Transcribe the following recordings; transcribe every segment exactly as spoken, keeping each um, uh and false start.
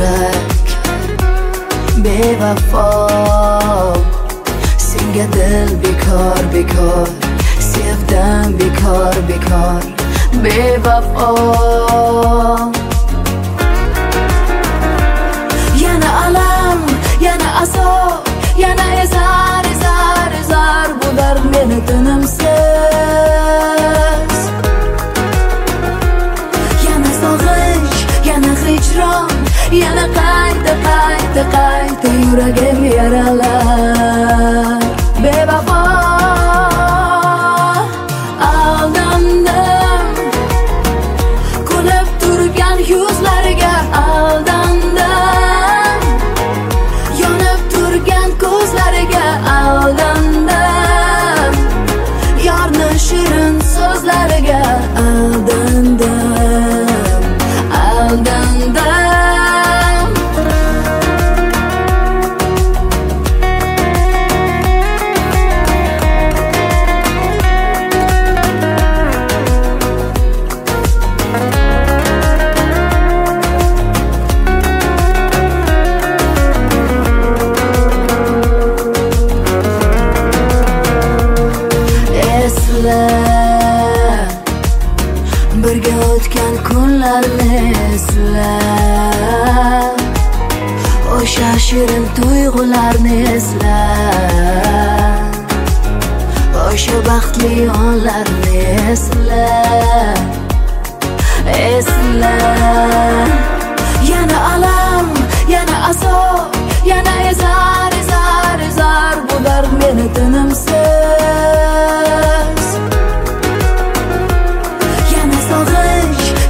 yurak bevafo, senga dil bekor bekor, sevdim bekor bekor bevafo. Yana alam, yana azob, yana ezar ezar ezar, bu dard meni tinimsiz. Yana sog'inch, yana hijron, yana qayta qayta qayta yuragim yaralar bevafo. Aldandim, kulib turgan yuzlariga aldandim, yonib turgan ko'zlariga aldandim, yorni shirin so'zlariga aldandim, aldandim. Birga o'tgan kunlarni esla, o'sha shirin tuyg'ularni esla, o'sha baxtli onlarni esla, esla. Yana alam, yana azob, yana ezar ezar ezar, bu dard meni tinimsiz.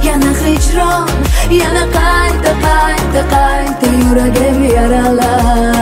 Yana qayta qayta qayta yuragim yaralar